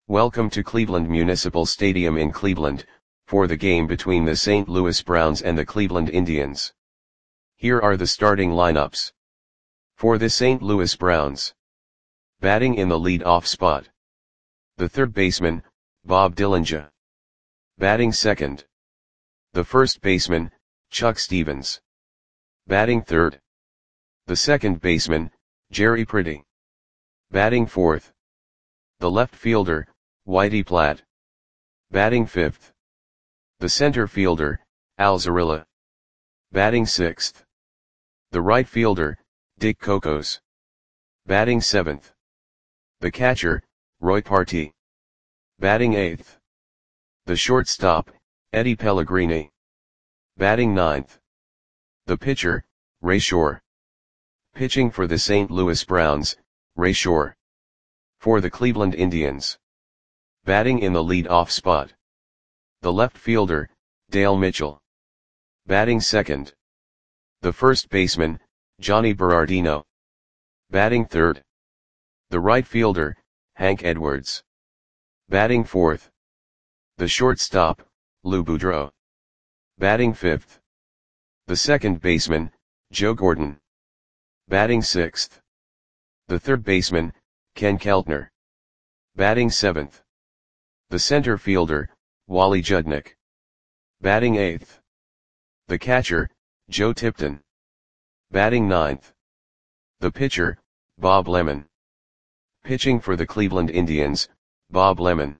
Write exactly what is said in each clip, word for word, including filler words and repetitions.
Welcome to Cleveland Municipal Stadium in Cleveland, for the game between the Saint Louis Browns and the Cleveland Indians. Here are the starting lineups. For the Saint Louis Browns. Batting in the lead-off spot. The third baseman, Bob Dillinger. Batting second. The first baseman, Chuck Stevens. Batting third. The second baseman, Jerry Pretty. Batting fourth. The left fielder, Whitey Platt. Batting fifth. The center fielder, Al Zarilla. Batting sixth. The right fielder, Dick Cocos. Batting seventh. The catcher, Roy Partee. Batting eighth. The shortstop, Eddie Pellegrini. Batting ninth. The pitcher, Ray Shore. Pitching for the Saint Louis Browns, Ray Shore. For the Cleveland Indians. Batting in the lead-off spot. The left fielder, Dale Mitchell. Batting second. The first baseman, Johnny Berardino. Batting third. The right fielder, Hank Edwards. Batting fourth. The shortstop, Lou Boudreau. Batting fifth. The second baseman, Joe Gordon. Batting sixth. The third baseman, Ken Keltner. Batting seventh. The center fielder, Wally Judnick. Batting eighth. The catcher, Joe Tipton. Batting ninth. The pitcher, Bob Lemon. Pitching for the Cleveland Indians, Bob Lemon.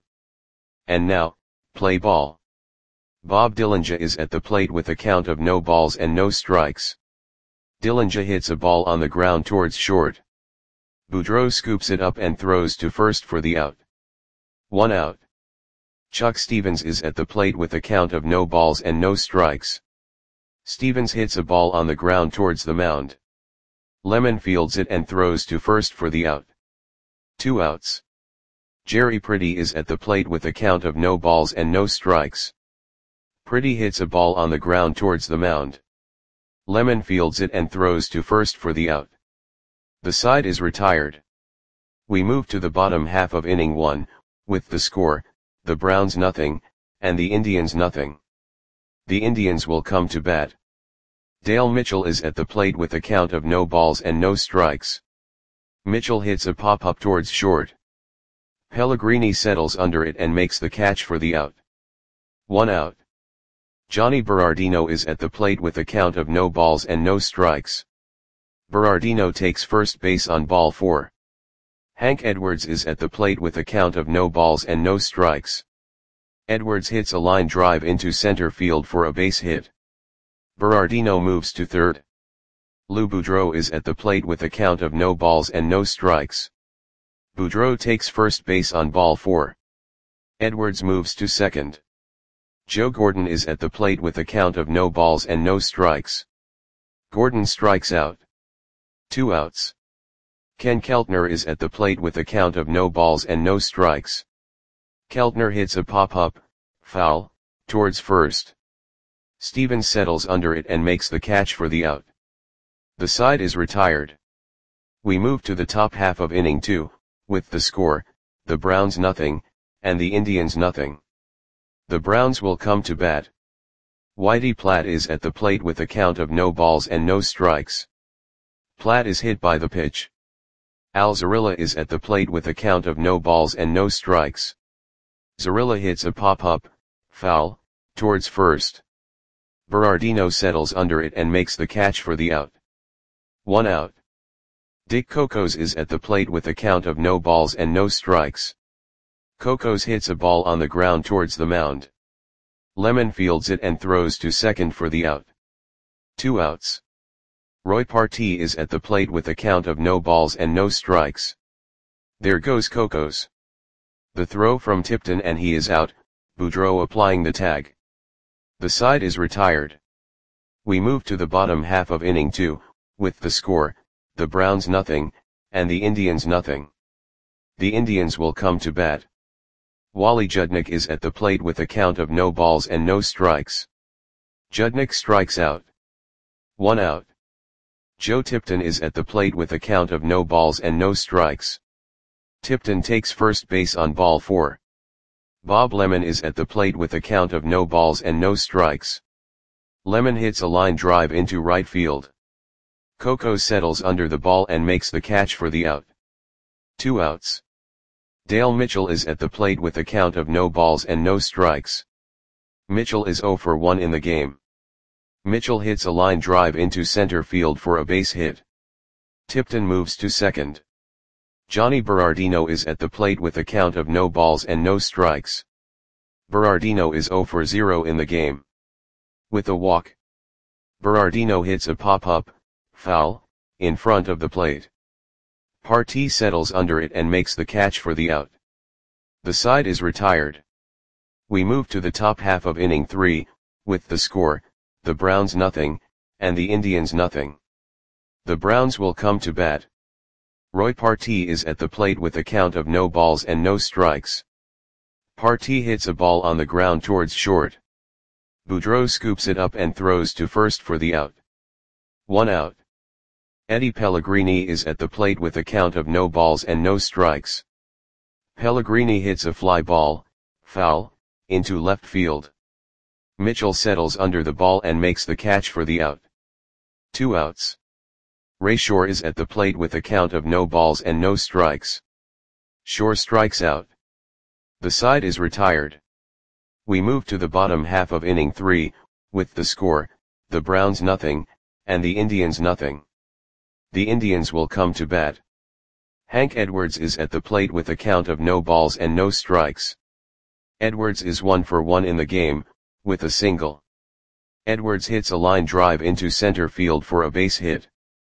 And now, play ball. Bob Dillinger is at the plate with a count of no balls and no strikes. Dillinger hits a ball on the ground towards short. Boudreau scoops it up and throws to first for the out. One out. Chuck Stevens is at the plate with a count of no balls and no strikes. Stevens hits a ball on the ground towards the mound. Lemon fields it and throws to first for the out. Two outs. Jerry Pretty is at the plate with a count of no balls and no strikes. Pretty hits a ball on the ground towards the mound. Lemon fields it and throws to first for the out. The side is retired. We move to the bottom half of inning one, with the score, the Browns nothing, and the Indians nothing. The Indians will come to bat. Dale Mitchell is at the plate with a count of no balls and no strikes. Mitchell hits a pop-up towards short. Pellegrini settles under it and makes the catch for the out. One out. Johnny Berardino is at the plate with a count of no balls and no strikes. Berardino takes first base on ball four. Hank Edwards is at the plate with a count of no balls and no strikes. Edwards hits a line drive into center field for a base hit. Berardino moves to third. Lou Boudreau is at the plate with a count of no balls and no strikes. Boudreau takes first base on ball four. Edwards moves to second. Joe Gordon is at the plate with a count of no balls and no strikes. Gordon strikes out. Two outs. Ken Keltner is at the plate with a count of no balls and no strikes. Keltner hits a pop-up, foul, towards first. Stevens settles under it and makes the catch for the out. The side is retired. We move to the top half of inning two, with the score, the Browns nothing, and the Indians nothing. The Browns will come to bat. Whitey Platt is at the plate with a count of no balls and no strikes. Platt is hit by the pitch. Al Zarilla is at the plate with a count of no balls and no strikes. Zarilla hits a pop-up, foul, towards first. Berardino settles under it and makes the catch for the out. One out. Dick Cocos is at the plate with a count of no balls and no strikes. Cocos hits a ball on the ground towards the mound. Lemon fields it and throws to second for the out. Two outs. Roy Partee is at the plate with a count of no balls and no strikes. There goes Cocos. The throw from Tipton and he is out, Boudreau applying the tag. The side is retired. We move to the bottom half of inning two, with the score, the Browns nothing, and the Indians nothing. The Indians will come to bat. Wally Judnick is at the plate with a count of no balls and no strikes. Judnick strikes out. One out. Joe Tipton is at the plate with a count of no balls and no strikes. Tipton takes first base on ball four. Bob Lemon is at the plate with a count of no balls and no strikes. Lemon hits a line drive into right field. Coco settles under the ball and makes the catch for the out. Two outs. Dale Mitchell is at the plate with a count of no balls and no strikes. Mitchell is zero for one in the game. Mitchell hits a line drive into center field for a base hit. Tipton moves to second. Johnny Berardino is at the plate with a count of no balls and no strikes. Berardino is zero for zero in the game. With a walk, Berardino hits a pop-up, foul, in front of the plate. Partee settles under it and makes the catch for the out. The side is retired. We move to the top half of inning three, with the score, the Browns nothing, and the Indians nothing. The Browns will come to bat. Roy Partee is at the plate with a count of no balls and no strikes. Partee hits a ball on the ground towards short. Boudreau scoops it up and throws to first for the out. One out. Eddie Pellegrini is at the plate with a count of no balls and no strikes. Pellegrini hits a fly ball, foul, into left field. Mitchell settles under the ball and makes the catch for the out. Two outs. Ray Shore is at the plate with a count of no balls and no strikes. Shore strikes out. The side is retired. We move to the bottom half of inning three, with the score, the Browns nothing, and the Indians nothing. The Indians will come to bat. Hank Edwards is at the plate with a count of no balls and no strikes. Edwards is one for one in the game, with a single. Edwards hits a line drive into center field for a base hit.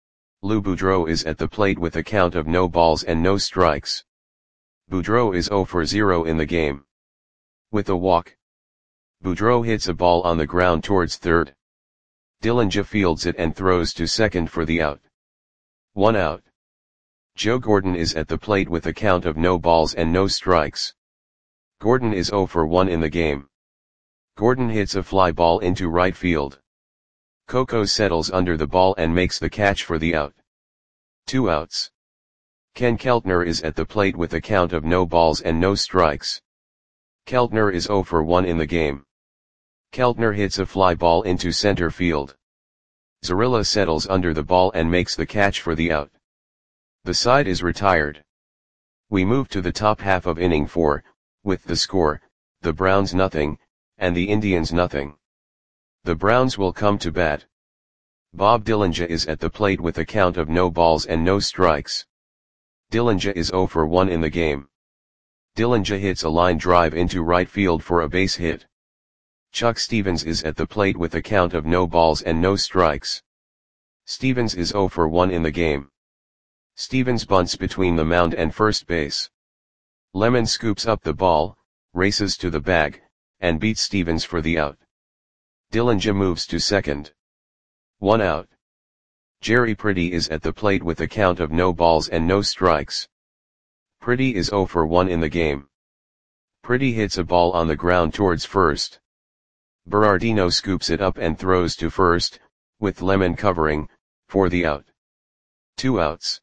Lou Boudreau is at the plate with a count of no balls and no strikes. Boudreau is zero for zero in the game. With a walk, Boudreau hits a ball on the ground towards third. Dillinger fields it and throws to second for the out. One out. Joe Gordon is at the plate with a count of no balls and no strikes. Gordon is zero for one in the game. Gordon hits a fly ball into right field. Coco settles under the ball and makes the catch for the out. Two outs. Ken Keltner is at the plate with a count of no balls and no strikes. Keltner is zero for one in the game. Keltner hits a fly ball into center field. Zarilla settles under the ball and makes the catch for the out. The side is retired. We move to the top half of inning four, with the score, the Browns nothing, and the Indians nothing. The Browns will come to bat. Bob Dillinger is at the plate with a count of no balls and no strikes. Dillinger is zero for one in the game. Dillinger hits a line drive into right field for a base hit. Chuck Stevens is at the plate with a count of no balls and no strikes. Stevens is zero for one in the game. Stevens bunts between the mound and first base. Lemon scoops up the ball, races to the bag, and beats Stevens for the out. Dillinger moves to second. One out. Jerry Pretty is at the plate with a count of no balls and no strikes. Pretty is zero for one in the game. Pretty hits a ball on the ground towards first. Berardino scoops it up and throws to first, with Lemon covering, for the out. Two outs.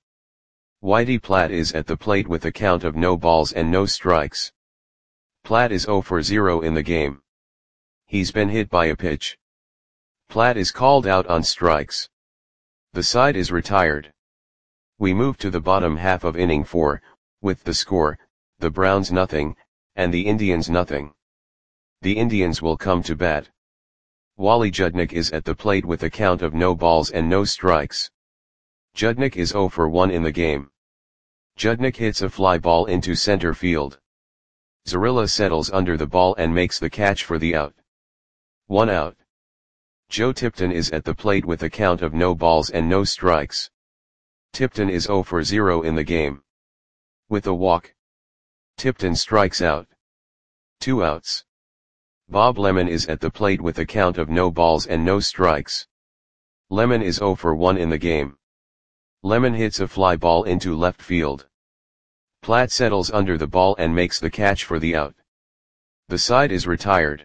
Whitey Platt is at the plate with a count of no balls and no strikes. Platt is zero for zero in the game. He's been hit by a pitch. Platt is called out on strikes. The side is retired. We move to the bottom half of inning four, with the score, the Browns nothing, and the Indians nothing. The Indians will come to bat. Wally Judnick is at the plate with a count of no balls and no strikes. Judnick is zero for one in the game. Judnick hits a fly ball into center field. Zarilla settles under the ball and makes the catch for the out. One out. Joe Tipton is at the plate with a count of no balls and no strikes. Tipton is zero for zero in the game. With a walk, Tipton strikes out. Two outs. Bob Lemon is at the plate with a count of no balls and no strikes. Lemon is zero for one in the game. Lemon hits a fly ball into left field. Platt settles under the ball and makes the catch for the out. The side is retired.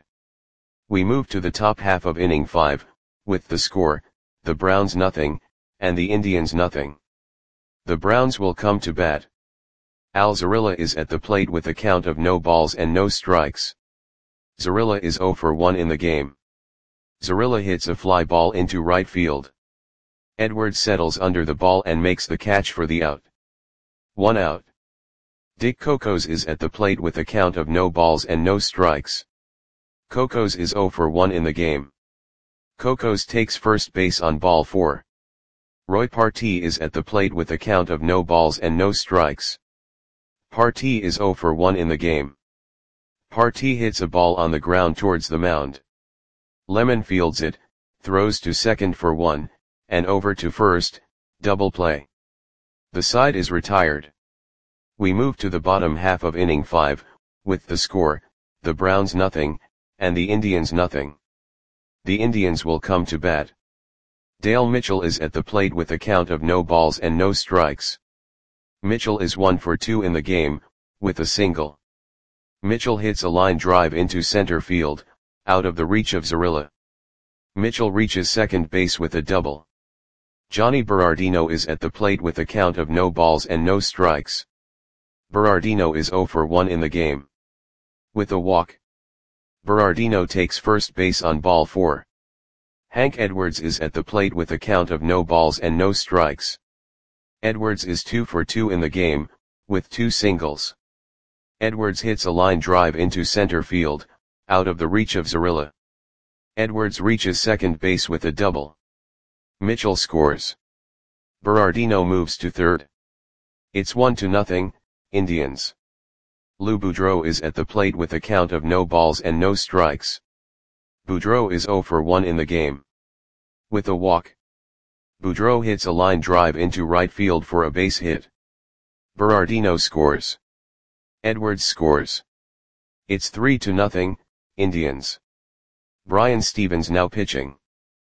We move to the top half of inning five, with the score, the Browns nothing, and the Indians nothing. The Browns will come to bat. Al Zarilla is at the plate with a count of no balls and no strikes. Zarilla is zero for one in the game. Zarilla hits a fly ball into right field. Edwards settles under the ball and makes the catch for the out. One out. Dick Cocos is at the plate with a count of no balls and no strikes. Cocos is zero for one in the game. Cocos takes first base on ball four. Roy Partee is at the plate with a count of no balls and no strikes. Partee is zero for one in the game. Partee hits a ball on the ground towards the mound. Lemon fields it, throws to second for one, and over to first, double play. The side is retired. We move to the bottom half of inning five, with the score, the Browns nothing, and the Indians nothing. The Indians will come to bat. Dale Mitchell is at the plate with a count of no balls and no strikes. Mitchell is one for two in the game, with a single. Mitchell hits a line drive into center field, out of the reach of Zarilla. Mitchell reaches second base with a double. Johnny Berardino is at the plate with a count of no balls and no strikes. Berardino is zero for one in the game. With a walk. Berardino takes first base on ball four. Hank Edwards is at the plate with a count of no balls and no strikes. Edwards is two for two in the game, with two singles. Edwards hits a line drive into center field, out of the reach of Zarilla. Edwards reaches second base with a double. Mitchell scores. Berardino moves to third. It's one to nothing, Indians. Lou Boudreau is at the plate with a count of no balls and no strikes. Boudreau is zero for one in the game. With a walk. Boudreau hits a line drive into right field for a base hit. Berardino scores. Edwards scores. It's three to nothing, Indians. Brian Stevens now pitching.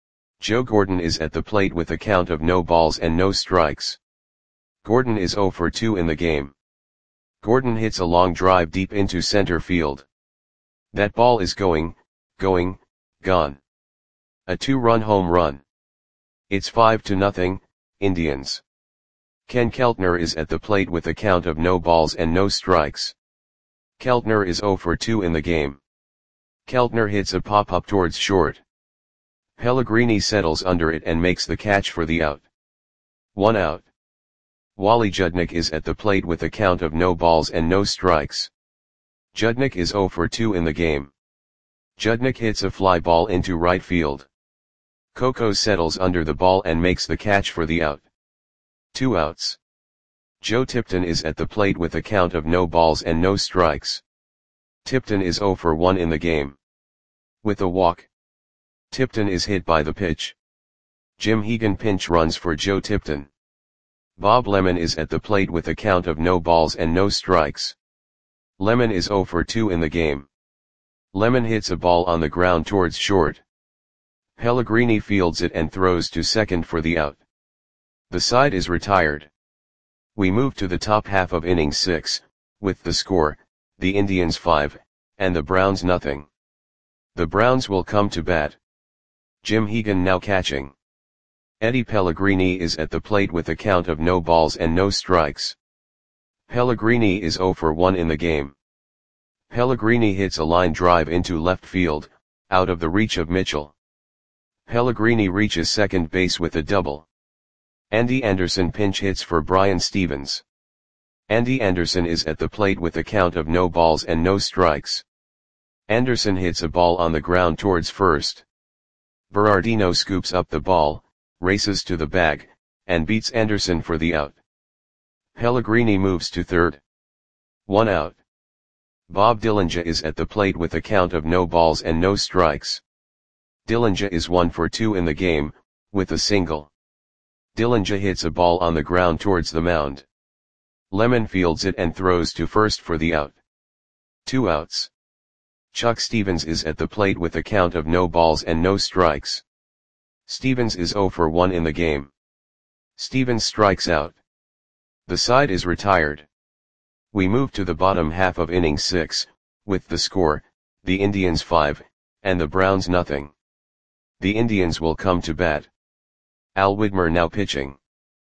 Joe Gordon is at the plate with a count of no balls and no strikes. Gordon is zero for two in the game. Gordon hits a long drive deep into center field. That ball is going, going, gone. A two-run home run. It's five to nothing, Indians. Ken Keltner is at the plate with a count of no balls and no strikes. Keltner is zero for two in the game. Keltner hits a pop-up towards short. Pellegrini settles under it and makes the catch for the out. One out. Wally Judnick is at the plate with a count of no balls and no strikes. Judnick is zero for two in the game. Judnick hits a fly ball into right field. Cocos settles under the ball and makes the catch for the out. Two outs. Joe Tipton is at the plate with a count of no balls and no strikes. Tipton is zero for one in the game. With a walk. Tipton is hit by the pitch. Jim Hegan pinch runs for Joe Tipton. Bob Lemon is at the plate with a count of no balls and no strikes. Lemon is zero for two in the game. Lemon hits a ball on the ground towards short. Pellegrini fields it and throws to second for the out. The side is retired. We move to the top half of inning six, with the score, the Indians five, and the Browns nothing. The Browns will come to bat. Jim Hegan now catching. Eddie Pellegrini is at the plate with a count of no balls and no strikes. Pellegrini is zero for one in the game. Pellegrini hits a line drive into left field, out of the reach of Mitchell. Pellegrini reaches second base with a double. Andy Anderson pinch hits for Brian Stevens. Andy Anderson is at the plate with a count of no balls and no strikes. Anderson hits a ball on the ground towards first. Berardino scoops up the ball, races to the bag, and beats Anderson for the out. Pellegrini moves to third. One out. Bob Dillinger is at the plate with a count of no balls and no strikes. Dillinger is one for two in the game, with a single. Dillinger hits a ball on the ground towards the mound. Lemon fields it and throws to first for the out. Two outs. Chuck Stevens is at the plate with a count of no balls and no strikes. Stevens is zero for one in the game. Stevens strikes out. The side is retired. We move to the bottom half of inning six, with the score, the Indians five, and the Browns nothing. The Indians will come to bat. Al Widmer now pitching.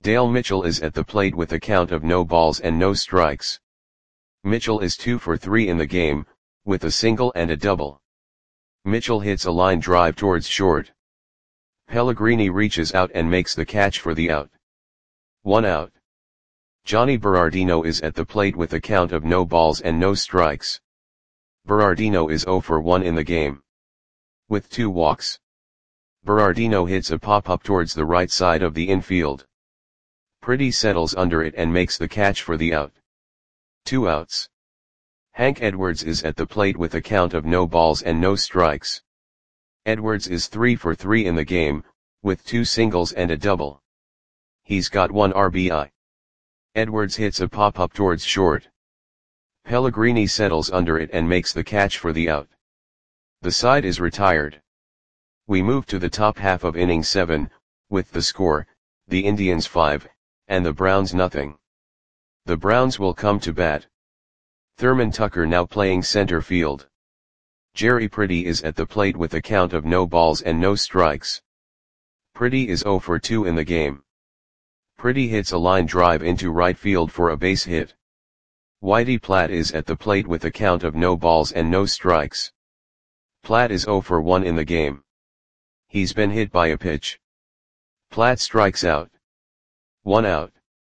Dale Mitchell is at the plate with a count of no balls and no strikes. Mitchell is two for three in the game, with a single and a double. Mitchell hits a line drive towards short. Pellegrini reaches out and makes the catch for the out. One out. Johnny Berardino is at the plate with a count of no balls and no strikes. Berardino is zero for one in the game, with two walks. Berardino hits a pop-up towards the right side of the infield. Pretty settles under it and makes the catch for the out. Two outs. Hank Edwards is at the plate with a count of no balls and no strikes. Edwards is three for three in the game, with two singles and a double. He's got one R B I. Edwards hits a pop-up towards short. Pellegrini settles under it and makes the catch for the out. The side is retired. We move to the top half of inning seven, with the score, the Indians five, and the Browns nothing. The Browns will come to bat. Thurman Tucker now playing center field. Jerry Pretty is at the plate with a count of no balls and no strikes. Pretty is zero for two in the game. Pretty hits a line drive into right field for a base hit. Whitey Platt is at the plate with a count of no balls and no strikes. Platt is zero for one in the game. He's been hit by a pitch. Platt strikes out. One out.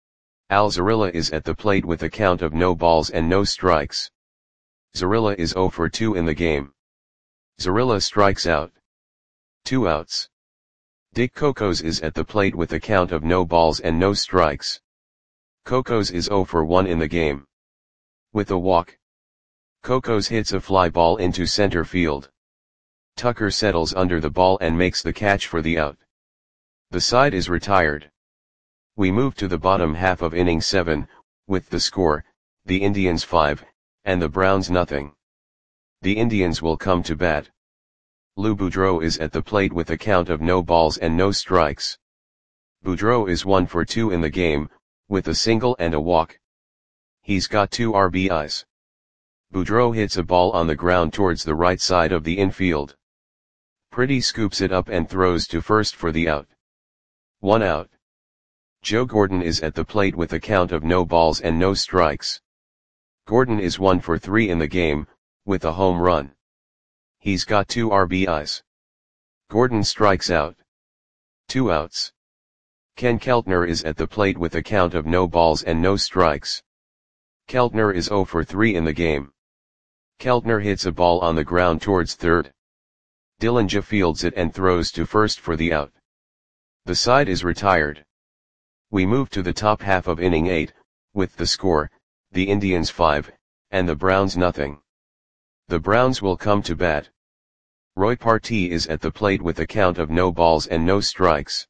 Al Zarilla is at the plate with a count of no balls and no strikes. Zarilla is zero for two in the game. Zarilla strikes out. Two outs. Dick Cocos is at the plate with a count of no balls and no strikes. Cocos is zero for one in the game, with a walk. Cocos hits a fly ball into center field. Tucker settles under the ball and makes the catch for the out. The side is retired. We move to the bottom half of inning seven, with the score, the Indians five, and the Browns nothing. The Indians will come to bat. Lou Boudreau is at the plate with a count of no balls and no strikes. Boudreau is one for two in the game, with a single and a walk. He's got two R B Is. Boudreau hits a ball on the ground towards the right side of the infield. Pretty scoops it up and throws to first for the out. One out. Joe Gordon is at the plate with a count of no balls and no strikes. Gordon is one for three in the game, with a home run. He's got two R B Is. Gordon strikes out. Two outs. Ken Keltner is at the plate with a count of no balls and no strikes. Keltner is zero for three in the game. Keltner hits a ball on the ground towards third. Dillinger fields it and throws to first for the out. The side is retired. We move to the top half of inning eight, with the score, the Indians five, and the Browns nothing. The Browns will come to bat. Roy Partee is at the plate with a count of no balls and no strikes.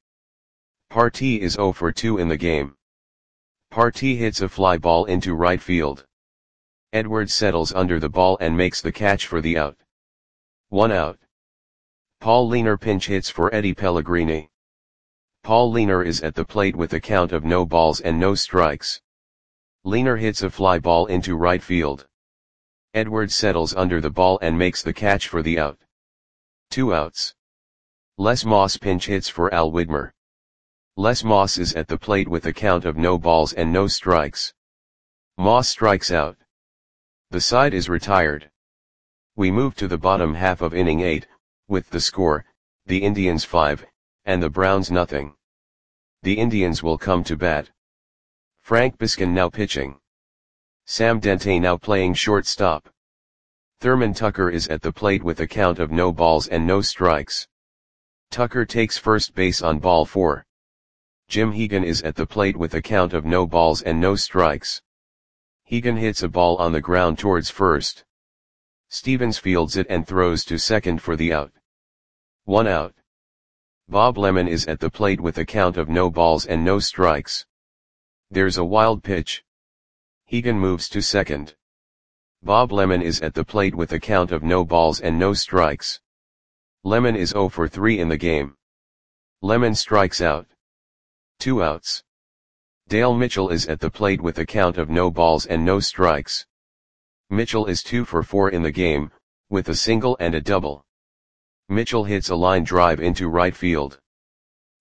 Partee is zero for two in the game. Partee hits a fly ball into right field. Edwards settles under the ball and makes the catch for the out. One out. Paul Leaner pinch hits for Eddie Pellegrini. Paul Leaner is at the plate with a count of no balls and no strikes. Leaner hits a fly ball into right field. Edwards settles under the ball and makes the catch for the out. Two outs. Les Moss pinch hits for Al Widmer. Les Moss is at the plate with a count of no balls and no strikes. Moss strikes out. The side is retired. We move to the bottom half of inning eight, with the score, the Indians five, and the Browns nothing. The Indians will come to bat. Frank Biskin now pitching. Sam Dente now playing shortstop. Thurman Tucker is at the plate with a count of no balls and no strikes. Tucker takes first base on ball four. Jim Hegan is at the plate with a count of no balls and no strikes. Hegan hits a ball on the ground towards first. Stevens fields it and throws to second for the out. One out. Bob Lemon is at the plate with a count of no balls and no strikes. There's a wild pitch. Hegan moves to second. Bob Lemon is at the plate with a count of no balls and no strikes. Lemon is zero for three in the game. Lemon strikes out. Two outs. Dale Mitchell is at the plate with a count of no balls and no strikes. Mitchell is two for four in the game, with a single and a double. Mitchell hits a line drive into right field.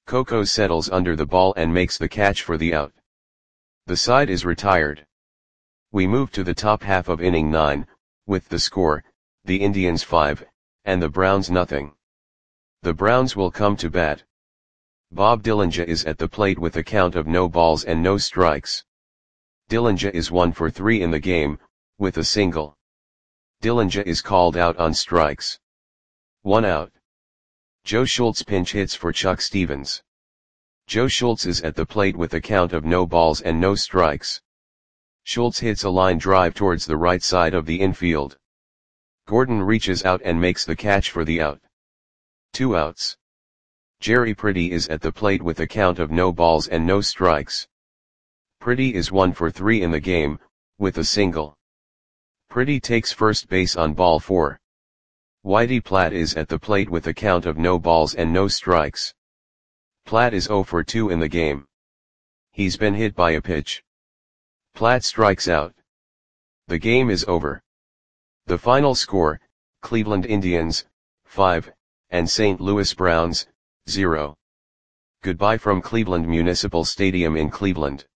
Coco settles under the ball and makes the catch for the out. The side is retired. We move to the top half of inning nine, with the score, the Indians five, and the Browns nothing. The Browns will come to bat. Bob Dillinger is at the plate with a count of no balls and no strikes. Dillinger is one for three in the game, with a single. Dillinger is called out on strikes. One out. Joe Schultz pinch hits for Chuck Stevens. Joe Schultz is at the plate with a count of no balls and no strikes. Schultz hits a line drive towards the right side of the infield. Gordon reaches out and makes the catch for the out. Two outs. Jerry Pretty is at the plate with a count of no balls and no strikes. Pretty is one for three in the game, with a single. Pretty takes first base on ball four. Whitey Platt is at the plate with a count of no balls and no strikes. Platt is zero for two in the game. He's been hit by a pitch. Platt strikes out. The game is over. The final score, Cleveland Indians, five, and Saint Louis Browns, zero. Goodbye from Cleveland Municipal Stadium in Cleveland.